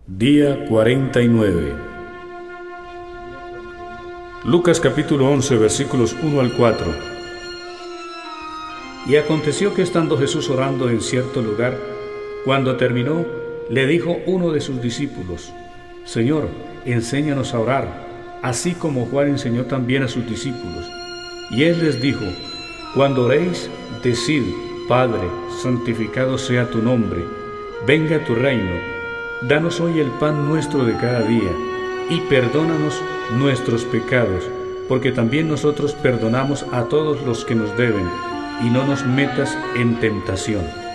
Día 49. Lucas capítulo 11, versículos 1 al 4. Y aconteció que estando Jesús orando en cierto lugar, cuando terminó, le dijo uno de sus discípulos: Señor, enséñanos a orar, así como Juan enseñó también a sus discípulos. Y él les dijo: Cuando oréis, decid: Padre, santificado sea tu nombre, venga tu reino. Danos hoy el pan nuestro de cada día, y perdónanos nuestros pecados, porque también nosotros perdonamos a todos los que nos deben, y no nos metas en tentación.